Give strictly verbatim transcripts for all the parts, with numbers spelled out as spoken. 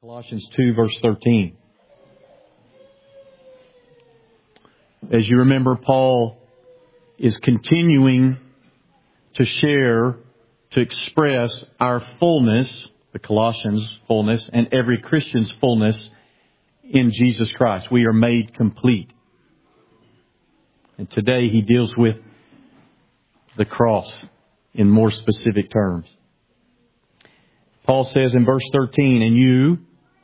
Colossians two, verse thirteen. As you remember, Paul is continuing to share, to express our fullness, the Colossians' fullness, and every Christian's fullness in Jesus Christ. We are made complete. And today he deals with the cross in more specific terms. Paul says in verse thirteen, "And you,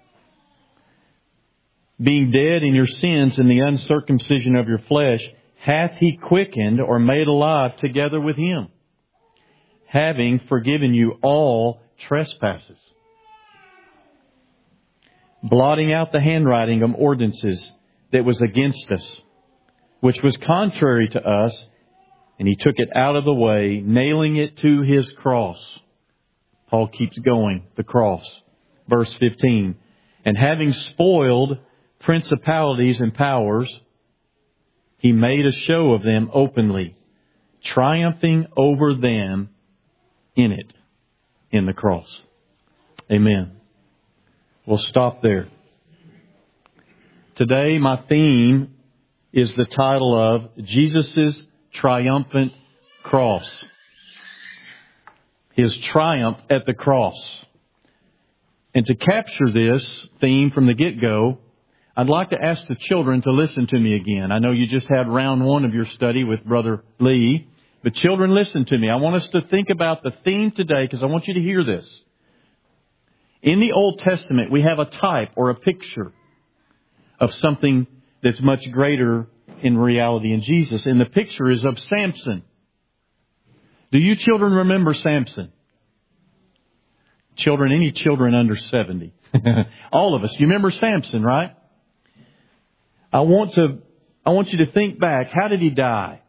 being dead in your sins and the uncircumcision of your flesh, hath He quickened or made alive together with Him, having forgiven you all trespasses, blotting out the handwriting of ordinances that was against us, which was contrary to us, and He took it out of the way, nailing it to His cross." Paul keeps going, the cross. Verse fifteen, "And having spoiled principalities and powers, He made a show of them openly, triumphing over them in it," in the cross. Amen. We'll stop there. Today, my theme is the title of Jesus' Triumphant Cross. His triumph at the cross. And to capture this theme from the get-go, I'd like to ask the children to listen to me again. I know you just had round one of your study with Brother Lee. But children, listen to me. I want us to think about the theme today because I want you to hear this. In the Old Testament, we have a type or a picture of something that's much greater in reality in Jesus. And the picture is of Samson. Do you children remember Samson? Children, any children under seventy? All of us. You remember Samson, right? I want to, I want you to think back. How did he die?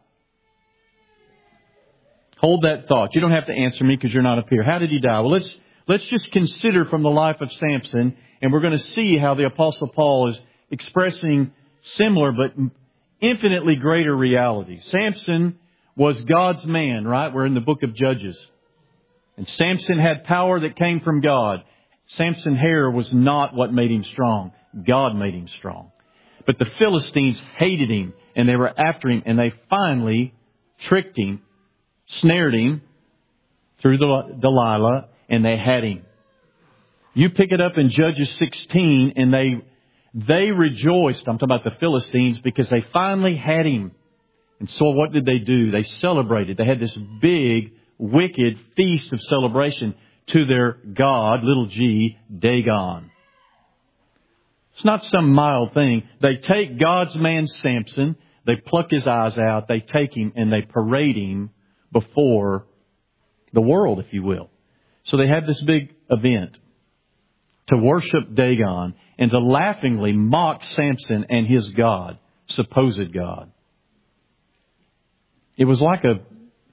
Hold that thought. You don't have to answer me because you're not up here. How did he die? Well, let's, let's just consider from the life of Samson, and we're going to see how the Apostle Paul is expressing similar but infinitely greater realities. Samson was God's man, right? We're in the book of Judges. And Samson had power that came from God. Samson's hair was not what made him strong. God made him strong. But the Philistines hated him, and they were after him, and they finally tricked him, snared him through Delilah, and they had him. You pick it up in Judges sixteen, and they they rejoiced. I'm talking about the Philistines, because they finally had him. And so what did they do? They celebrated. They had this big, wicked feast of celebration to their god, little g, Dagon. It's not some mild thing. They take God's man Samson, they pluck his eyes out, they take him and they parade him before the world, if you will. So they had this big event to worship Dagon and to laughingly mock Samson and his God, supposed God. It was like a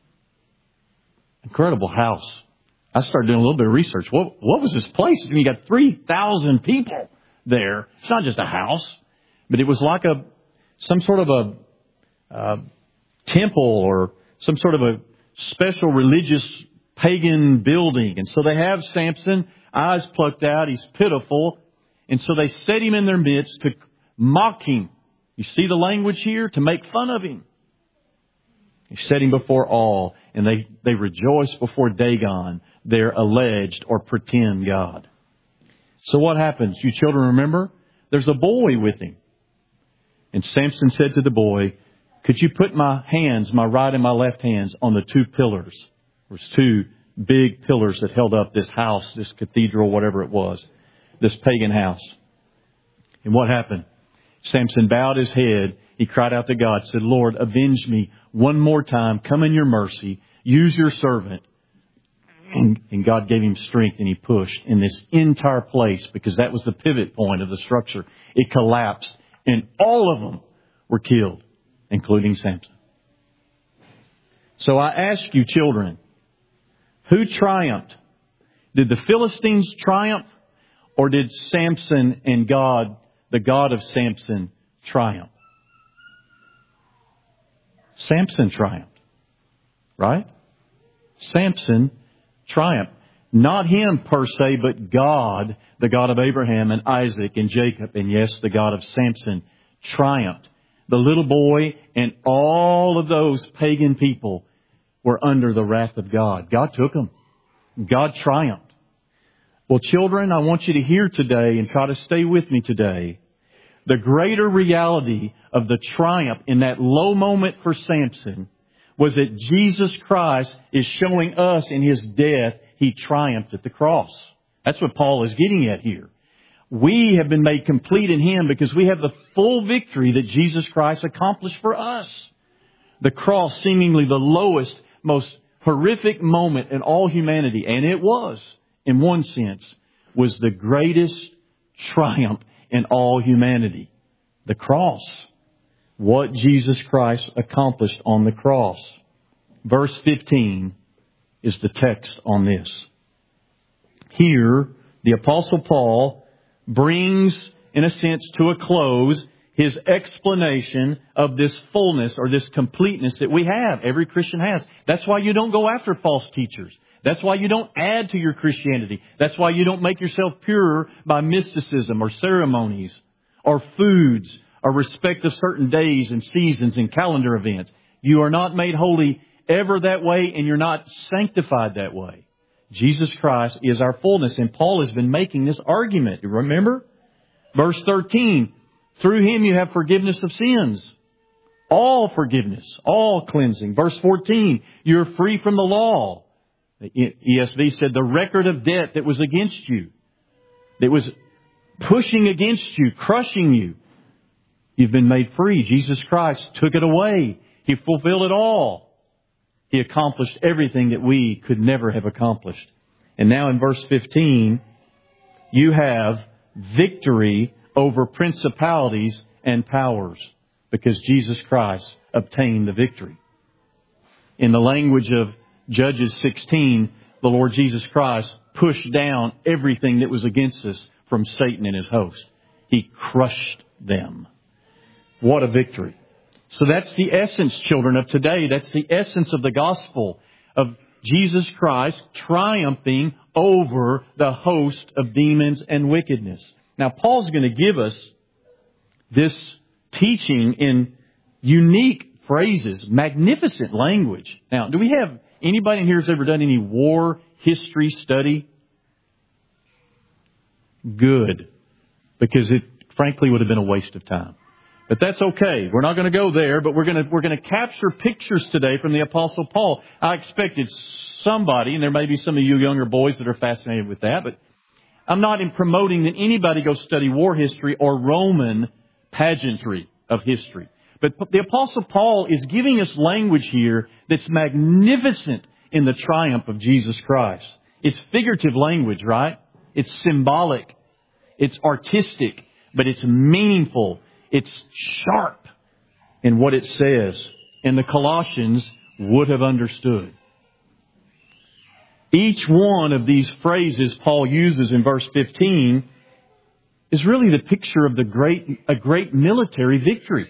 incredible house. I started doing a little bit of research. What, what was this place? I mean, you got three thousand people there. It's not just a house, but it was like a some sort of a uh, temple or some sort of a special religious pagan building. And so they have Samson, eyes plucked out. He's pitiful. And so they set him in their midst to mock him. You see the language here? To make fun of him. They set him before all, and they, they rejoice before Dagon, their alleged or pretend God. So what happens? You children remember? There's a boy with him. And Samson said to the boy, "Could you put my hands, my right and my left hands, on the two pillars?" There's two big pillars that held up this house, this cathedral, whatever it was, this pagan house. And what happened? Samson bowed his head. He cried out to God, said, "Lord, avenge me one more time. Come in your mercy. Use your servant." And, and God gave him strength, and he pushed. And this entire place, because that was the pivot point of the structure, it collapsed. And all of them were killed, including Samson. So I ask you, children, who triumphed? Did the Philistines triumph? Or did Samson and God, the God of Samson, triumph? Samson triumphed. Right? Samson triumphed. Not him per se, but God, the God of Abraham and Isaac and Jacob, and yes, the God of Samson, triumphed. The little boy and all of those pagan people were under the wrath of God. God took them. God triumphed. Well, children, I want you to hear today and try to stay with me today. The greater reality of the triumph in that low moment for Samson was that Jesus Christ is showing us in His death, He triumphed at the cross. That's what Paul is getting at here. We have been made complete in Him because we have the full victory that Jesus Christ accomplished for us. The cross, seemingly the lowest, most horrific moment in all humanity, and it was, in one sense, was the greatest triumph in all humanity. The cross. What Jesus Christ accomplished on the cross. Verse fifteen is the text on this. Here, the Apostle Paul brings, in a sense, to a close his explanation of this fullness or this completeness that we have. Every Christian has. That's why you don't go after false teachers. That's why you don't add to your Christianity. That's why you don't make yourself pure by mysticism or ceremonies or foods or respect of certain days and seasons and calendar events. You are not made holy ever that way, and you're not sanctified that way. Jesus Christ is our fullness, and Paul has been making this argument. Remember? Verse thirteen, through Him you have forgiveness of sins. All forgiveness, all cleansing. Verse fourteen, you're free from the law. The E S V said the record of debt that was against you, that was pushing against you, crushing you. You've been made free. Jesus Christ took it away. He fulfilled it all. He accomplished everything that we could never have accomplished. And now in verse fifteen, you have victory over principalities and powers because Jesus Christ obtained the victory. In the language of Judges sixteen, the Lord Jesus Christ pushed down everything that was against us from Satan and his host. He crushed them. What a victory. So that's the essence, children, of today. That's the essence of the gospel of Jesus Christ triumphing over the host of demons and wickedness. Now, Paul's going to give us this teaching in unique phrases, magnificent language. Now, do we have anybody in here who's ever done any war history study? Good. Because it frankly would have been a waste of time. But that's okay. We're not going to go there, but we're going to, we're going to capture pictures today from the Apostle Paul. I expected somebody, and there may be some of you younger boys that are fascinated with that, but I'm not in promoting that anybody go study war history or Roman pageantry of history. But the Apostle Paul is giving us language here that's magnificent in the triumph of Jesus Christ. It's figurative language, right? It's symbolic. It's artistic, but it's meaningful. It's sharp in what it says. And the Colossians would have understood. Each one of these phrases Paul uses in verse fifteen is really the picture of the great, a great military victory.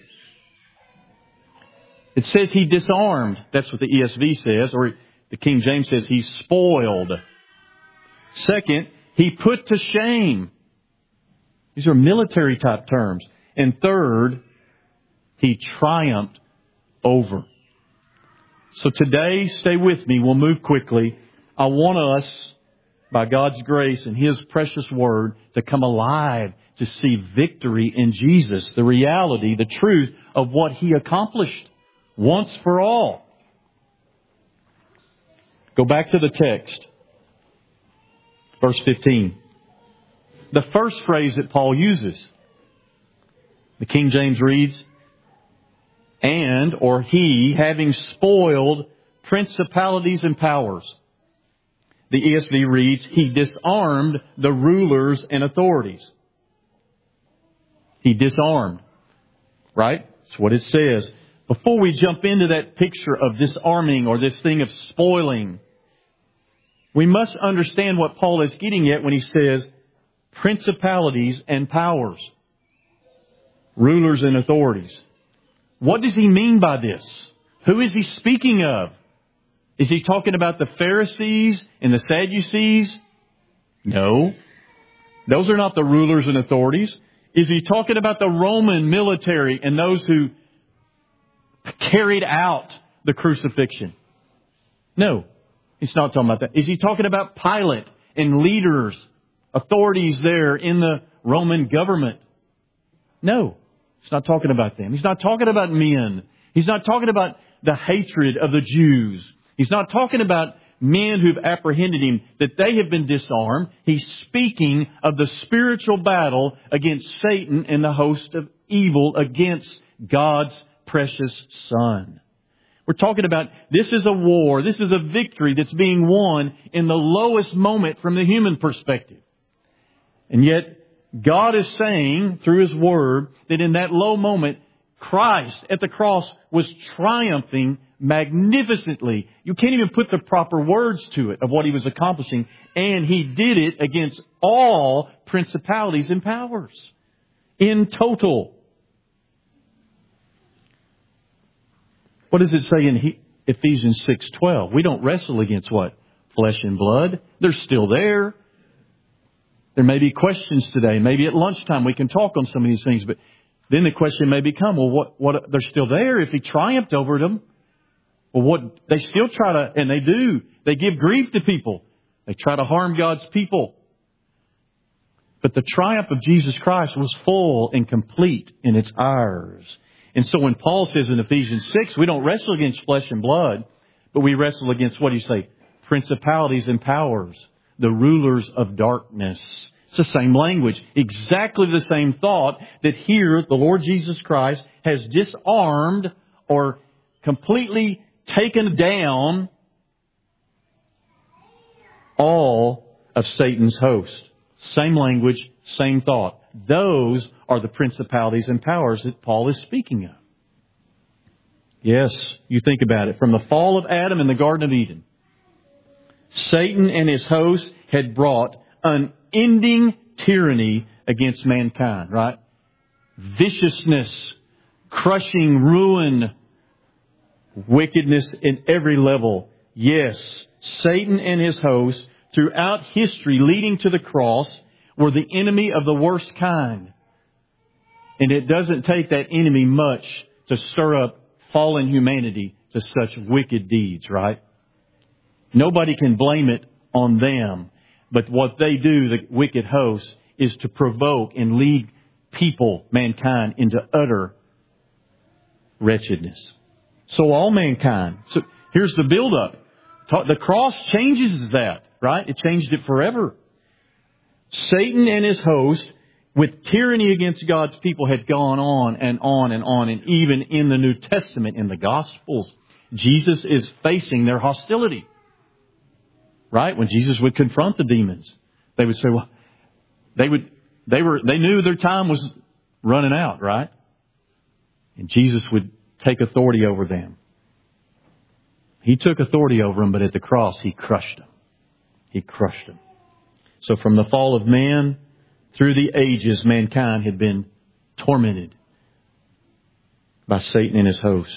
It says He disarmed. That's what the E S V says, or the King James says He spoiled. Second, He put to shame. These are military type terms. And third, He triumphed over. So today, stay with me. We'll move quickly. I want us, by God's grace and His precious Word, to come alive, to see victory in Jesus, the reality, the truth of what He accomplished once for all. Go back to the text. Verse fifteen. The first phrase that Paul uses. The King James reads, and, or He, having spoiled principalities and powers. The E S V reads, He disarmed the rulers and authorities. He disarmed. Right? That's what it says. Before we jump into that picture of disarming or this thing of spoiling, we must understand what Paul is getting at when he says principalities and powers. Rulers and authorities. What does he mean by this? Who is he speaking of? Is he talking about the Pharisees and the Sadducees? No. Those are not the rulers and authorities. Is he talking about the Roman military and those who carried out the crucifixion? No. He's not talking about that. Is he talking about Pilate and leaders, authorities there in the Roman government? No. He's not talking about them. He's not talking about men. He's not talking about the hatred of the Jews. He's not talking about men who've apprehended him, that they have been disarmed. He's speaking of the spiritual battle against Satan and the host of evil against God's precious Son. We're talking about this is a war, this is a victory that's being won in the lowest moment from the human perspective. And yet, God is saying through His Word that in that low moment, Christ at the cross was triumphing magnificently. You can't even put the proper words to it of what He was accomplishing. And He did it against all principalities and powers. In total. What does it say in Ephesians six twelve? We don't wrestle against what? Flesh and blood. They're still there. There may be questions today. Maybe at lunchtime we can talk on some of these things. But then the question may become, well, what, what, they're still there. If He triumphed over them, well, what, they still try to, and they do, they give grief to people. They try to harm God's people. But the triumph of Jesus Christ was full and complete, and it's ours. And so when Paul says in Ephesians six, we don't wrestle against flesh and blood, but we wrestle against, what do you say? Principalities and powers, the rulers of darkness. It's the same language, exactly the same thought that here the Lord Jesus Christ has disarmed or completely taken down all of Satan's host. Same language, same thought. Those are the principalities and powers that Paul is speaking of. Yes, you think about it. From the fall of Adam in the Garden of Eden, Satan and his host had brought unending tyranny against mankind, right? Viciousness, crushing ruin, wickedness in every level. Yes, Satan and his host throughout history leading to the cross were the enemy of the worst kind. And it doesn't take that enemy much to stir up fallen humanity to such wicked deeds, right? Nobody can blame it on them. But what they do, the wicked host, is to provoke and lead people, mankind, into utter wretchedness. So all mankind. So here's the build-up. The cross changes that, right? It changed it forever. Satan and his host, with tyranny against God's people, had gone on and on and on. And even in the New Testament, in the Gospels, Jesus is facing their hostility. Right? When Jesus would confront the demons, they would say, well, they would, they were, they knew their time was running out, right? And Jesus would take authority over them. He took authority over them, but at the cross, He crushed them. He crushed them. So from the fall of man, through the ages, mankind had been tormented by Satan and his host.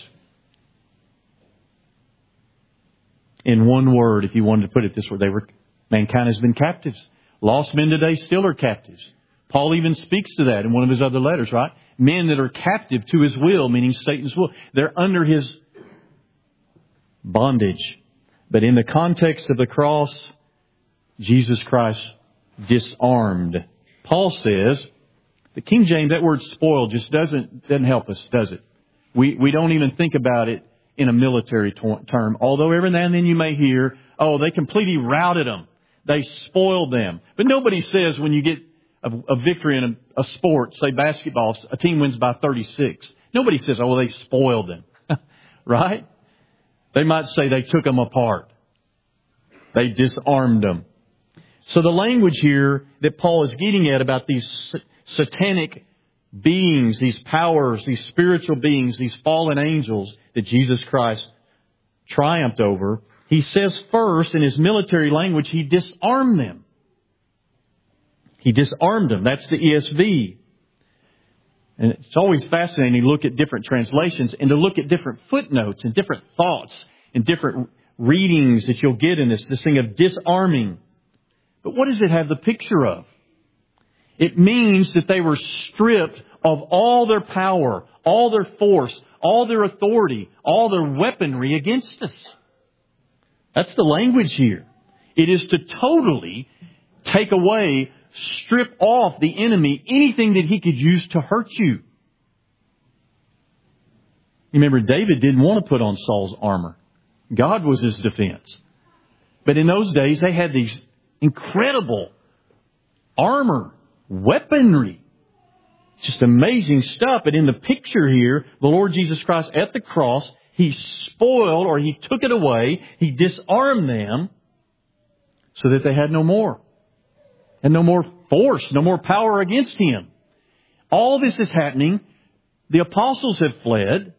In one word, if you wanted to put it this way, they were, mankind has been captives. Lost men today still are captives. Paul even speaks to that in one of his other letters, right? Men that are captive to his will, meaning Satan's will. They're under his bondage. But in the context of the cross, Jesus Christ disarmed. Paul says, the King James, that word spoiled just doesn't, doesn't help us, does it? We, we don't even think about it in a military term. Although every now and then you may hear, oh, they completely routed them. They spoiled them. But nobody says when you get a, a victory in a, a sport, say basketball, a team wins by thirty-six. Nobody says, oh, they spoiled them. Right? They might say they took them apart. They disarmed them. So the language here that Paul is getting at about these satanic beings, these powers, these spiritual beings, these fallen angels that Jesus Christ triumphed over, he says first in his military language, He disarmed them. He disarmed them. That's the E S V. And it's always fascinating to look at different translations and to look at different footnotes and different thoughts and different readings that you'll get in this, this thing of disarming. But what does it have the picture of? It means that they were stripped of all their power, all their force, all their authority, all their weaponry against us. That's the language here. It is to totally take away, strip off the enemy anything that he could use to hurt you. You remember, David didn't want to put on Saul's armor. God was his defense. But in those days, they had these incredible armor, weaponry. Just amazing stuff. But in the picture here, the Lord Jesus Christ at the cross, He spoiled or He took it away. He disarmed them so that they had no more. And no more force, no more power against Him. All this is happening. The apostles have fled.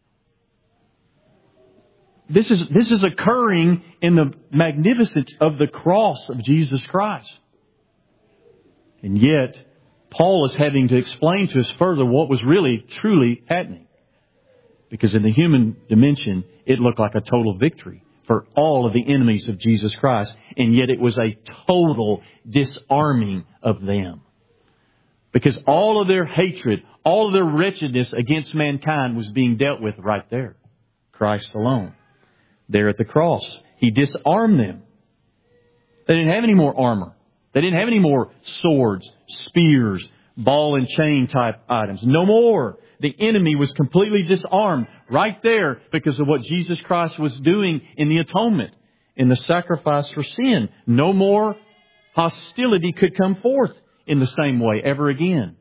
This is, this is occurring in the magnificence of the cross of Jesus Christ. And yet, Paul is having to explain to us further what was really, truly happening. Because in the human dimension, it looked like a total victory for all of the enemies of Jesus Christ. And yet it was a total disarming of them. Because all of their hatred, all of their wretchedness against mankind was being dealt with right there. Christ alone. There at the cross. He disarmed them. They didn't have any more armor. They didn't have any more swords, spears, ball and chain type items. No more. The enemy was completely disarmed right there because of what Jesus Christ was doing in the atonement, in the sacrifice for sin. No more hostility could come forth in the same way ever again.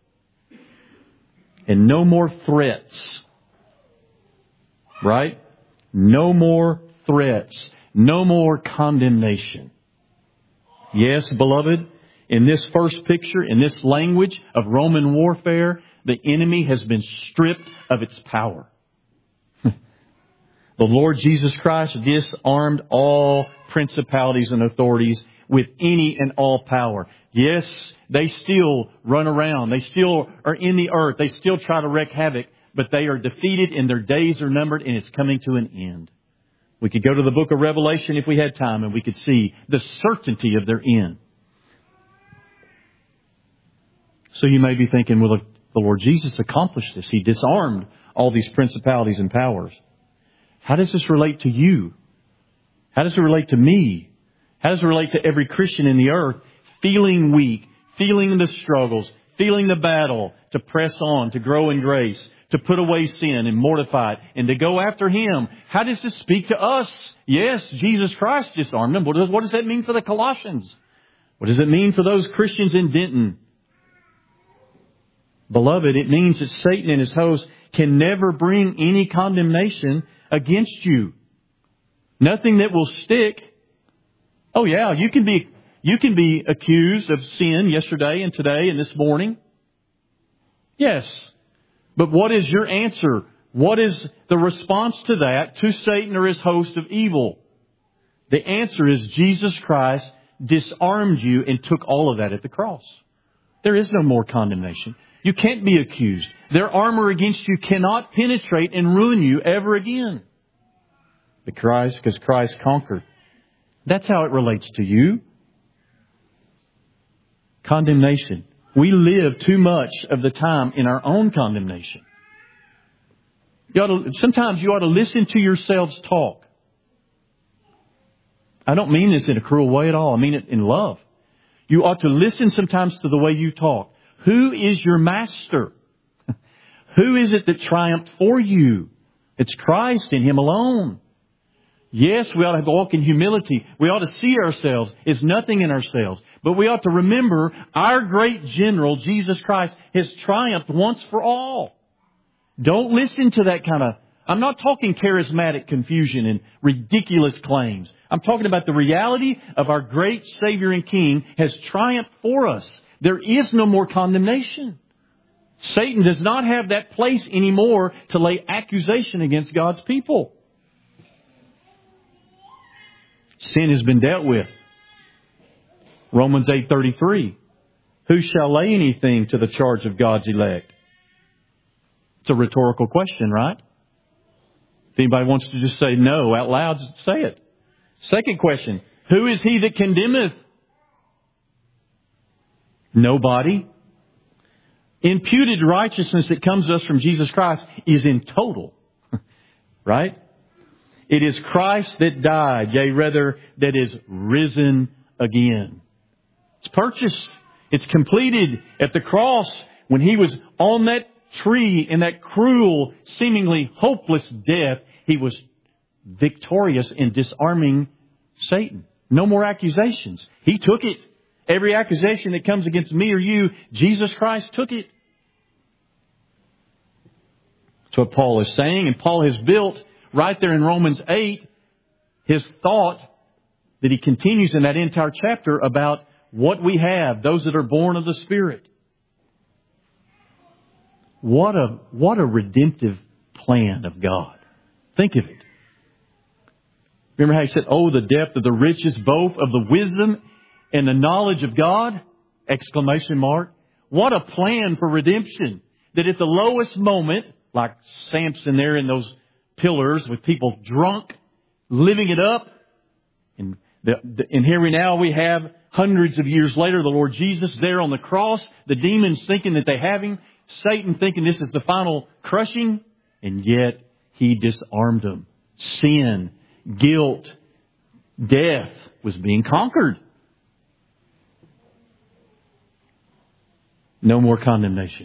And no more threats. Right? No more threats. No more condemnation. Yes, beloved, in this first picture, in this language of Roman warfare, the enemy has been stripped of its power. The Lord Jesus Christ disarmed all principalities and authorities with any and all power. Yes, they still run around. They still are in the earth. They still try to wreak havoc, but they are defeated and their days are numbered and it's coming to an end. We could go to the book of Revelation if we had time and we could see the certainty of their end. So you may be thinking, well, the Lord Jesus accomplished this. He disarmed all these principalities and powers. How does this relate to you? How does it relate to me? How does it relate to every Christian in the earth feeling weak, feeling the struggles, feeling the battle to press on, to grow in grace, to put away sin and mortify it, and to go after Him? How does this speak to us? Yes, Jesus Christ disarmed them. What does, what does that mean for the Colossians? What does it mean for those Christians in Denton? Beloved, it means that Satan and his host can never bring any condemnation against you. Nothing that will stick. Oh yeah, you can be, you can be accused of sin yesterday and today and this morning. Yes. But what is your answer? What is the response to that, to Satan or his host of evil? The answer is Jesus Christ disarmed you and took all of that at the cross. There is no more condemnation. You can't be accused. Their armor against you cannot penetrate and ruin you ever again. Because Christ, because Christ conquered. That's how it relates to you. Condemnation. We live too much of the time in our own condemnation. You ought to, sometimes you ought to listen to yourselves talk. I don't mean this in a cruel way at all. I mean it in love. You ought to listen sometimes to the way you talk. Who is your master? Who is it that triumphed for you? It's Christ and Him alone. Yes, we ought to walk in humility. We ought to see ourselves as nothing in ourselves. But we ought to remember our great general, Jesus Christ, has triumphed once for all. Don't listen to that kind of... I'm not talking charismatic confusion and ridiculous claims. I'm talking about the reality of our great Savior and King has triumphed for us. There is no more condemnation. Satan does not have that place anymore to lay accusation against God's people. Sin has been dealt with. Romans eight thirty-three. Who shall lay anything to the charge of God's elect? It's a rhetorical question, right? If anybody wants to just say no out loud, just say it. Second question, who is he that condemneth? Nobody. Imputed righteousness that comes to us from Jesus Christ is in total. Right? It is Christ that died, yea, rather, that is risen again. It's purchased. It's completed at the cross when He was on that tree in that cruel, seemingly hopeless death. He was victorious in disarming Satan. No more accusations. He took it. Every accusation that comes against me or you, Jesus Christ took it. That's what Paul is saying. And Paul has built right there in Romans eight his thought that he continues in that entire chapter about what we have, those that are born of the Spirit. What a, what a redemptive plan of God. Think of it. Remember how he said, oh, the depth of the riches, both of the wisdom and the knowledge of God? Exclamation mark. What a plan for redemption. That at the lowest moment, like Samson there in those pillars with people drunk, living it up. And, the, the, and here we now we have hundreds of years later, the Lord Jesus there on the cross. The demons thinking that they have Him. Satan thinking this is the final crushing. And yet He disarmed them. Sin, guilt, death was being conquered. No more condemnation.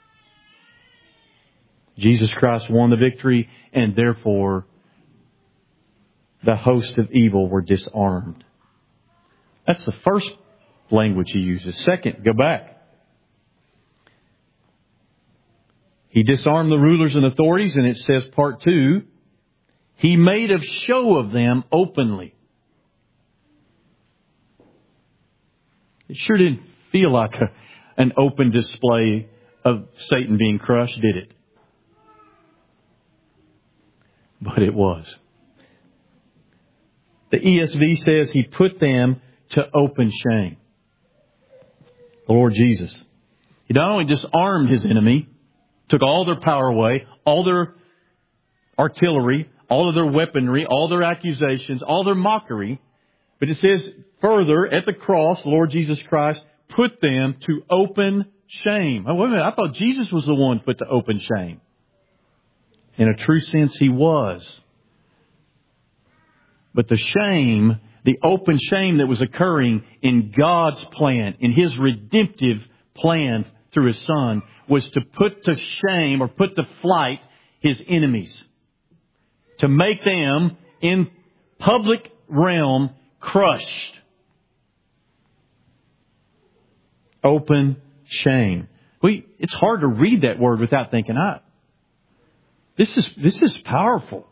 Jesus Christ won the victory, and therefore the host of evil were disarmed. That's the first language he uses. Second, go back. He disarmed the rulers and authorities, and it says, part two, He made a show of them openly. It sure didn't feel like a, an open display of Satan being crushed, did it? But it was. The E S V says He put them to open shame. The Lord Jesus. He not only disarmed His enemy, took all their power away, all their artillery, all of their weaponry, all their accusations, all their mockery, but it says further, at the cross, the Lord Jesus Christ put them to open shame. Oh, wait a minute, I thought Jesus was the one put to open shame. In a true sense, He was. But the shame, the open shame that was occurring in God's plan, in His redemptive plan through His Son, was to put to shame or put to flight His enemies. To make them, in public realm, crushed. Open shame. We, it's hard to read that word without thinking, ah, This is, this is powerful.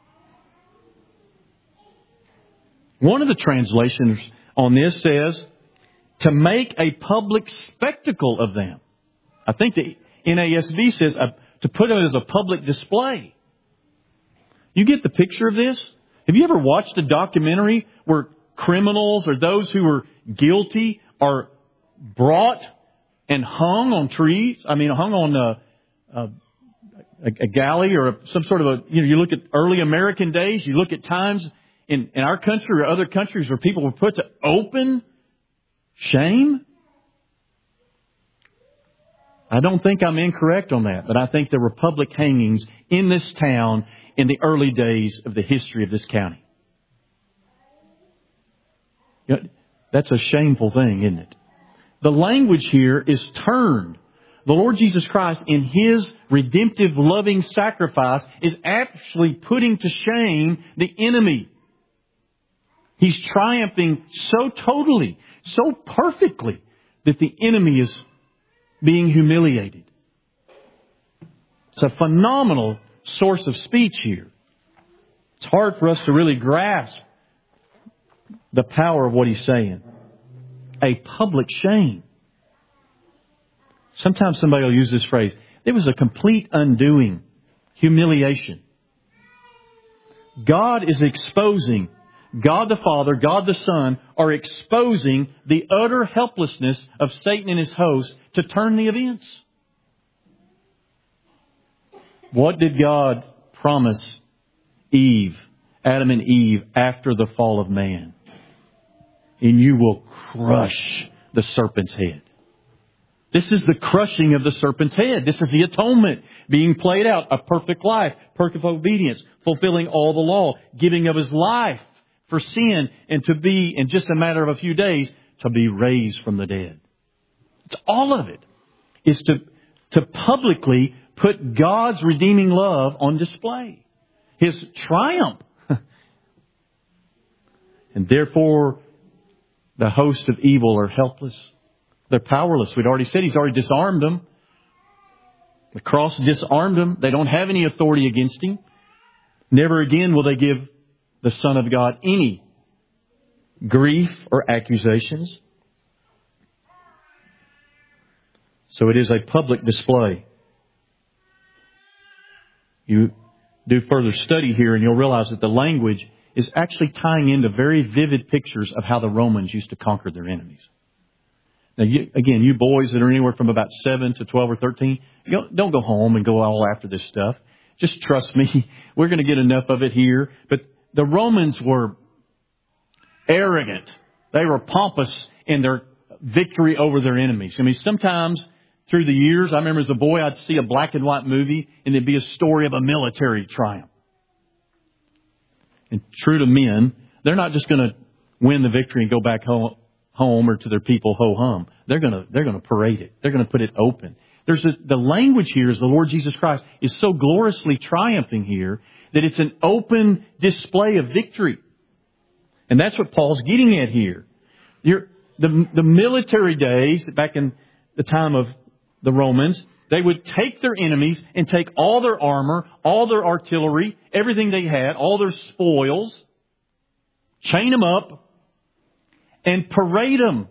One of the translations on this says, to make a public spectacle of them. I think the N A S B says uh, to put it as a public display. You get the picture of this? Have you ever watched a documentary where criminals or those who are guilty are brought and hung on trees? I mean, hung on a, a A, a galley or a, some sort of a, you know, you look at early American days, you look at times in, in our country or other countries where people were put to open shame. I don't think I'm incorrect on that, but I think there were public hangings in this town in the early days of the history of this county. You know, that's a shameful thing, isn't it? The language here is turned. The Lord Jesus Christ, in His redemptive, loving sacrifice, is actually putting to shame the enemy. He's triumphing so totally, so perfectly, that the enemy is being humiliated. It's a phenomenal source of speech here. It's hard for us to really grasp the power of what He's saying. A public shame. Sometimes somebody will use this phrase. There was a complete undoing, humiliation. God is exposing, God the Father, God the Son are exposing the utter helplessness of Satan and his host to turn the events. What did God promise Eve, Adam and Eve, after the fall of man. And you will crush the serpent's head. This is the crushing of the serpent's head. This is the atonement being played out. A perfect life, perfect obedience, fulfilling all the law, giving of His life for sin, and to be, in just a matter of a few days, to be raised from the dead. It's all of it is to, to publicly put God's redeeming love on display. His triumph. And therefore, the host of evil are helpless. They're powerless. We'd already said He's already disarmed them. The cross disarmed them. They don't have any authority against Him. Never again will they give the Son of God any grief or accusations. So it is a public display. You do further study here and you'll realize that the language is actually tying into very vivid pictures of how the Romans used to conquer their enemies. Now, you, again, you boys that are anywhere from about seven to twelve or thirteen, you don't, don't go home and go all after this stuff. Just trust me. We're going to get enough of it here. But the Romans were arrogant. They were pompous in their victory over their enemies. I mean, sometimes through the years, I remember as a boy, I'd see a black and white movie and it'd be a story of a military triumph. And true to men, they're not just going to win the victory and go back home, home or to their people ho hum. They're going to they're going to parade it. They're going to put it open. There's a, the language here is the Lord Jesus Christ is so gloriously triumphing here that it's an open display of victory. And that's what Paul's getting at here. You're, the, the military days back in the time of the Romans, they would take their enemies and take all their armor, all their artillery, everything they had, all their spoils, chain them up, and parade them.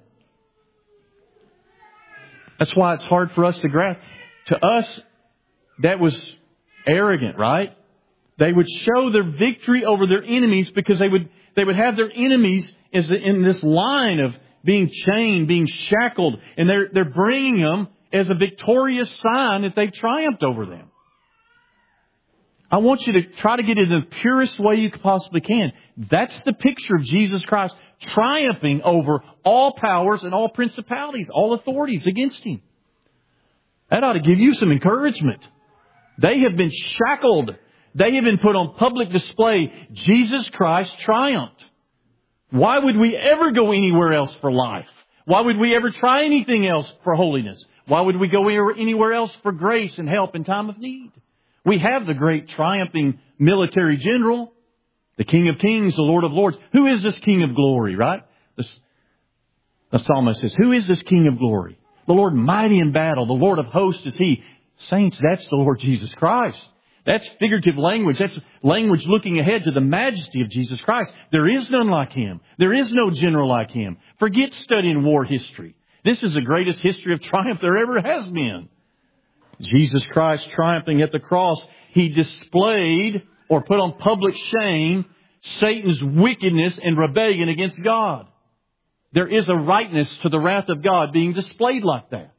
That's why it's hard for us to grasp. To us, that was arrogant, right? They would show their victory over their enemies because they would they would have their enemies as in this line of being chained, being shackled, and they're they're bringing them as a victorious sign that they've triumphed over them. I want you to try to get it in the purest way you possibly can. That's the picture of Jesus Christ triumphing over all powers and all principalities, all authorities against Him. That ought to give you some encouragement. They have been shackled. They have been put on public display. Jesus Christ triumphed. Why would we ever go anywhere else for life? Why would we ever try anything else for holiness? Why would we go anywhere else for grace and help in time of need? We have the great triumphing military general, the King of Kings, the Lord of Lords. Who is this King of Glory, right? This, the psalmist says, who is this King of Glory? The Lord mighty in battle, the Lord of hosts is He. Saints, that's the Lord Jesus Christ. That's figurative language. That's language looking ahead to the majesty of Jesus Christ. There is none like Him. There is no general like Him. Forget studying war history. This is the greatest history of triumph there ever has been. Jesus Christ triumphing at the cross, He displayed or put on public shame Satan's wickedness and rebellion against God. There is a rightness to the wrath of God being displayed like that.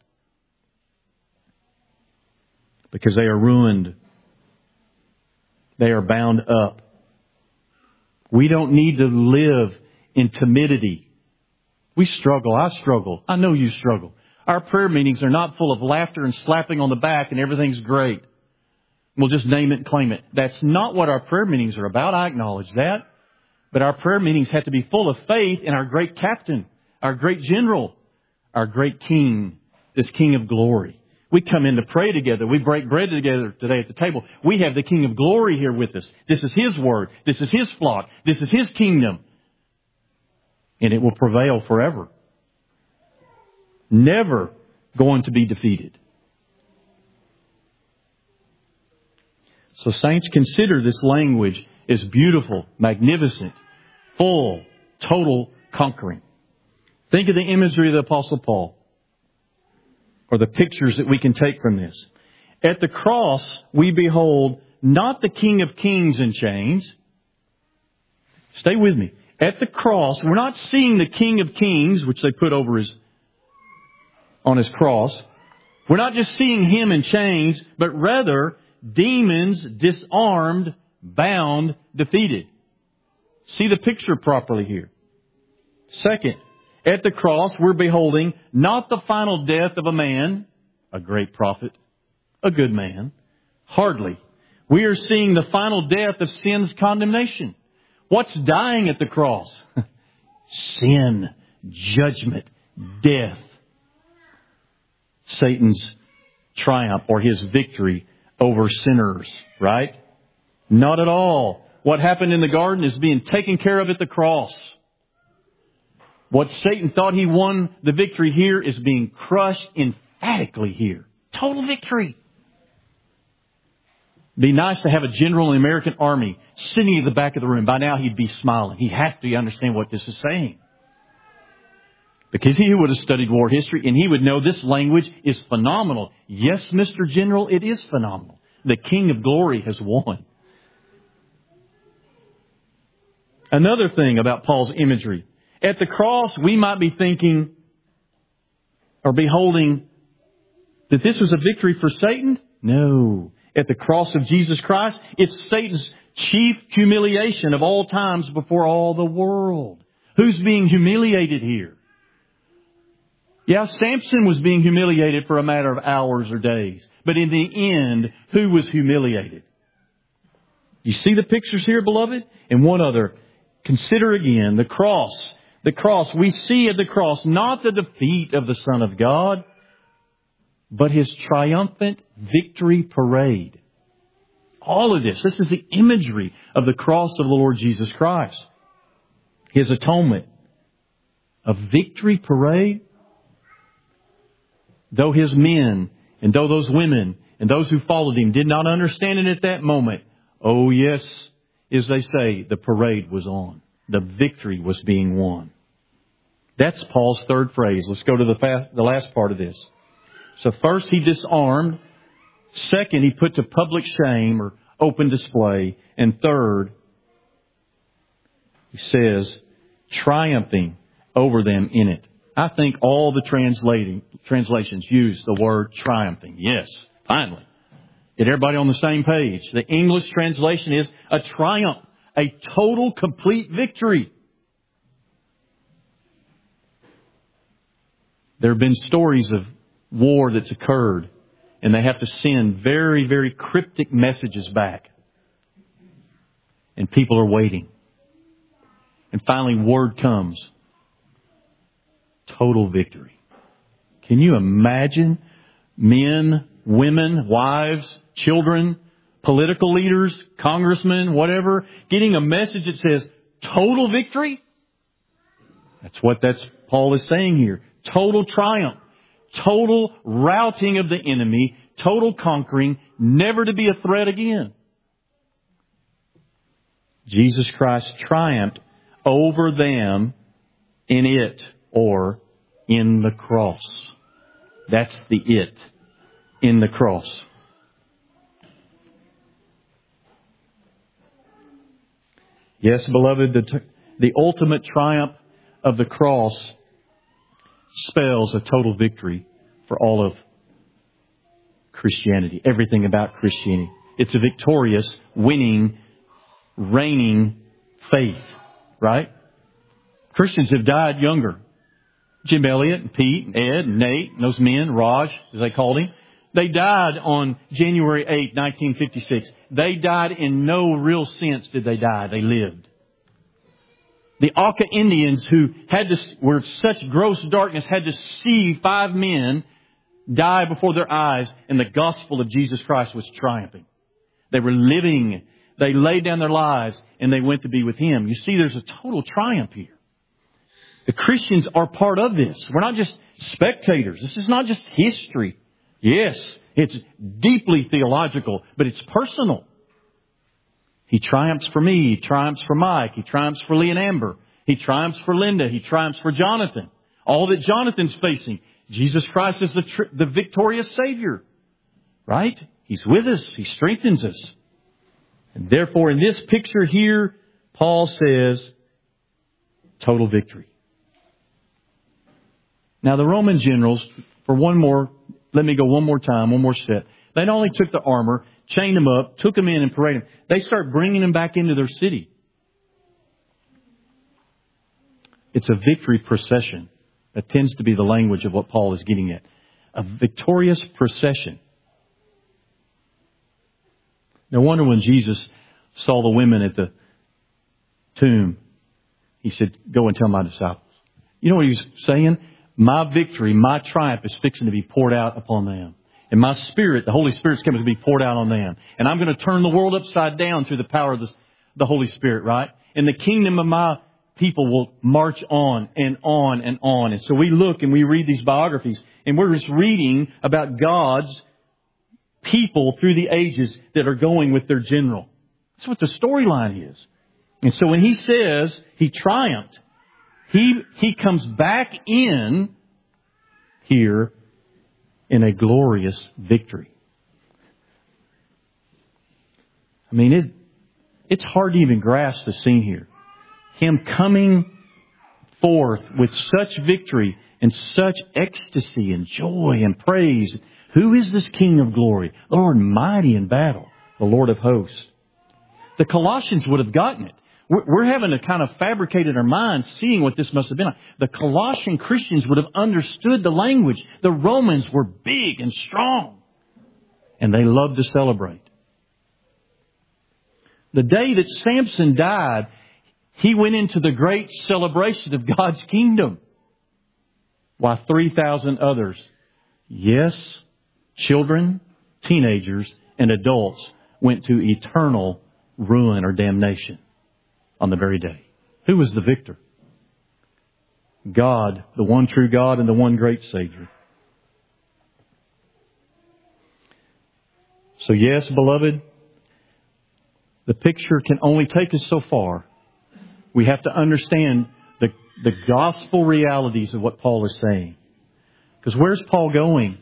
Because they are ruined. They are bound up. We don't need to live in timidity. We struggle. I struggle. I know you struggle. Our prayer meetings are not full of laughter and slapping on the back and everything's great. We'll just name it and claim it. That's not what our prayer meetings are about. I acknowledge that. But our prayer meetings have to be full of faith in our great captain, our great general, our great king, this King of Glory. We come in to pray together. We break bread together today at the table. We have the King of Glory here with us. This is His word. This is His flock. This is His kingdom. And it will prevail forever. Never going to be defeated. So saints, consider this language as beautiful, magnificent, full, total conquering. Think of the imagery of the Apostle Paul, or the pictures that we can take from this. At the cross, we behold not the King of Kings in chains. Stay with me. At the cross, we're not seeing the King of Kings, which they put over his, on his cross. We're not just seeing Him in chains, but rather demons disarmed bound, defeated. See the picture properly here. Second, at the cross, we're beholding not the final death of a man, a great prophet, a good man. Hardly. We are seeing the final death of sin's condemnation. What's dying at the cross? Sin, judgment, death. Satan's triumph or his victory over sinners, right? Not at all. What happened in the garden is being taken care of at the cross. What Satan thought he won the victory here is being crushed emphatically here. Total victory. Be nice to have a general in the American Army sitting at the back of the room. By now he'd be smiling. He has to understand what this is saying. Because he would have studied war history and he would know this language is phenomenal. Yes, Mister General, it is phenomenal. The King of Glory has won. Another thing about Paul's imagery. At the cross, we might be thinking or beholding that this was a victory for Satan. No. At the cross of Jesus Christ, it's Satan's chief humiliation of all times before all the world. Who's being humiliated here? Yeah, Samson was being humiliated for a matter of hours or days. But in the end, who was humiliated? You see the pictures here, beloved? And one other. Consider again the cross. The cross. We see at the cross not the defeat of the Son of God, but His triumphant victory parade. All of this. This is the imagery of the cross of the Lord Jesus Christ. His atonement. A victory parade. Though His men and though those women and those who followed Him did not understand it at that moment, oh yes, as they say, the parade was on. The victory was being won. That's Paul's third phrase. Let's go to the, fast, the last part of this. So first he disarmed. Second, he put to public shame or open display. And third, he says, triumphing over them in it. I think all the translating translations use the word triumphing. Yes, finally. Get everybody on the same page. The English translation is a triumph, a total, complete victory. There have been stories of war that's occurred, and they have to send very, very cryptic messages back. And people are waiting. And finally, word comes. Total victory. Can you imagine men, women, wives, children, political leaders, congressmen, whatever, getting a message that says total victory? That's what that's Paul is saying here. Total triumph. Total routing of the enemy. Total conquering. Never to be a threat again. Jesus Christ triumphed over them in it or in the cross. That's the it. In the cross. Yes, beloved, the, t- the ultimate triumph of the cross spells a total victory for all of Christianity. Everything about Christianity. It's a victorious, winning, reigning faith. Right? Christians have died younger. Jim Elliot and Pete and Ed and Nate and those men, Raj, as they called him, they died on January eighth, nineteen fifty-six. They died in no real sense did they die. They lived. The Auca Indians who had to, were in such gross darkness, had to see five men die before their eyes, and the gospel of Jesus Christ was triumphing. They were living. They laid down their lives, and they went to be with Him. You see, there's a total triumph here. The Christians are part of this. We're not just spectators. This is not just history. Yes, it's deeply theological, but it's personal. He triumphs for me. He triumphs for Mike. He triumphs for Lee and Amber. He triumphs for Linda. He triumphs for Jonathan. All that Jonathan's facing. Jesus Christ is the, tr- the victorious Savior. Right? He's with us. He strengthens us. And therefore, in this picture here, Paul says, total victory. Now, the Roman generals, for one more, let me go one more time, one more step. They not only took the armor, chained them up, took them in and paraded them. They start bringing them back into their city. It's a victory procession. That tends to be the language of what Paul is getting at. A victorious procession. No wonder when Jesus saw the women at the tomb, He said, go and tell my disciples. You know what He's saying? My victory, my triumph is fixing to be poured out upon them. And my Spirit, the Holy Spirit's coming to be poured out on them. And I'm going to turn the world upside down through the power of the, the Holy Spirit, right? And the kingdom of my people will march on and on and on. And so we look and we read these biographies and we're just reading about God's people through the ages that are going with their general. That's what the storyline is. And so when He says He triumphed, He, he comes back in here in a glorious victory. I mean, it, it's hard to even grasp the scene here. Him coming forth with such victory and such ecstasy and joy and praise. Who is this King of glory? The Lord mighty in battle, the Lord of hosts. The Colossians would have gotten it. We're having to kind of fabricate in our minds, seeing what this must have been like. The Colossian Christians would have understood the language. The Romans were big and strong. And they loved to celebrate. The day that Samson died, he went into the great celebration of God's kingdom. While three thousand others, yes, children, teenagers, and adults went to eternal ruin or damnation. On the very day. Who was the victor? God, the one true God and the one great Savior. So yes, beloved, the picture can only take us so far. We have to understand the, the gospel realities of what Paul is saying. Because where's Paul going?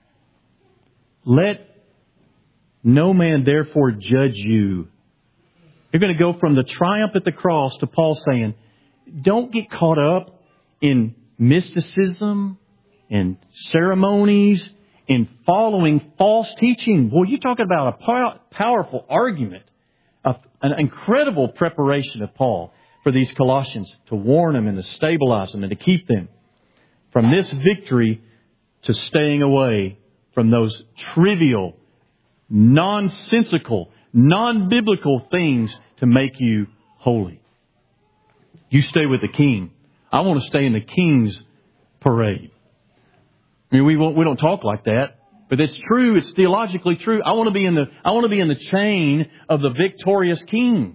Let no man therefore judge you. You're going to go from the triumph at the cross to Paul saying, don't get caught up in mysticism and ceremonies and following false teaching. Boy, you're talking about a pow- powerful argument, of an incredible preparation of Paul for these Colossians to warn them and to stabilize them and to keep them from this victory to staying away from those trivial, nonsensical, non-biblical things to make you holy. You stay with the King. I want to stay in the King's parade. I mean, we won't, we don't talk like that, but it's true. It's theologically true. I want to be in the I want to be in the chain of the victorious King.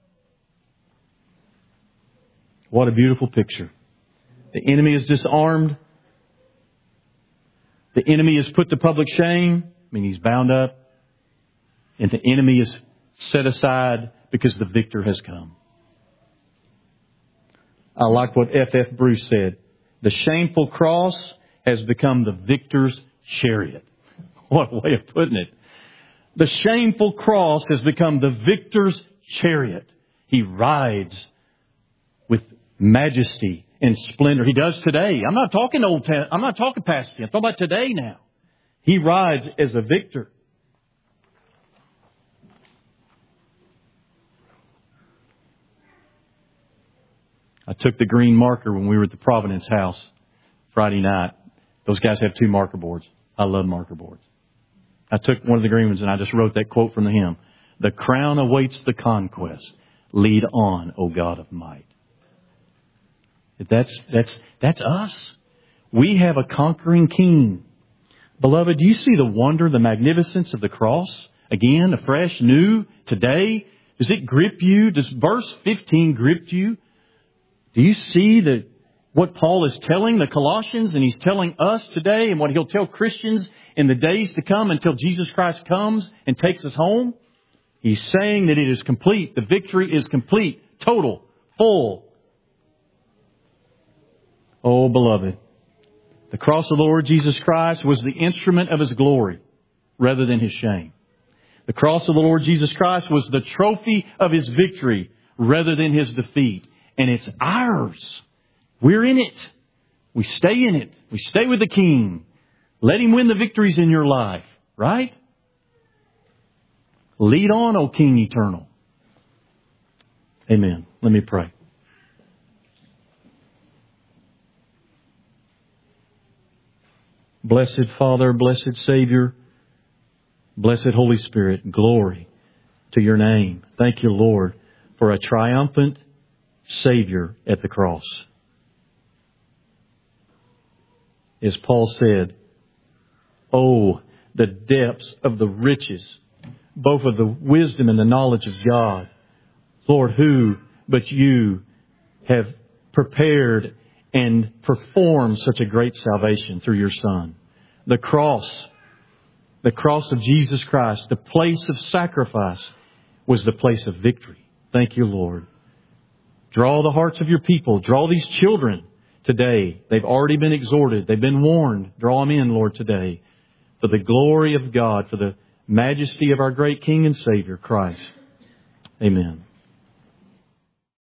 What a beautiful picture. The enemy is disarmed. The enemy is put to public shame. I mean, he's bound up. And the enemy is set aside because the victor has come. I like what F F Bruce said. The shameful cross has become the victor's chariot. What a way of putting it. The shameful cross has become the victor's chariot. He rides with majesty and splendor. He does today. I'm not talking old. I'm not talking past tense. I'm talking about today now. He rides as a victor. I took the green marker when we were at the Providence House Friday night. Those guys have two marker boards. I love marker boards. I took one of the green ones and I just wrote that quote from the hymn. The crown awaits the conquest. Lead on, O God of might. That's, that's, that's us. We have a conquering King. Beloved, do you see the wonder, the magnificence of the cross? Again, afresh, new, today. Does it grip you? Does verse fifteen grip you? Do you see the, what Paul is telling the Colossians and he's telling us today and what he'll tell Christians in the days to come until Jesus Christ comes and takes us home? He's saying that it is complete. The victory is complete, total, full. Oh, beloved, the cross of the Lord Jesus Christ was the instrument of His glory rather than His shame. The cross of the Lord Jesus Christ was the trophy of His victory rather than His defeat. And it's ours. We're in it. We stay in it. We stay with the King. Let Him win the victories in your life. Right? Lead on, O King eternal. Amen. Let me pray. Blessed Father, blessed Savior, blessed Holy Spirit, glory to your name. Thank you, Lord, for a triumphant Savior at the cross. As Paul said, oh, the depths of the riches, both of the wisdom and the knowledge of God. Lord, who but you have prepared and performed such a great salvation through your Son. The cross, the cross of Jesus Christ, the place of sacrifice, was the place of victory. Thank you, Lord. Draw the hearts of your people. Draw these children today. They've already been exhorted. They've been warned. Draw them in, Lord, today. For the glory of God, for the majesty of our great King and Savior, Christ. Amen.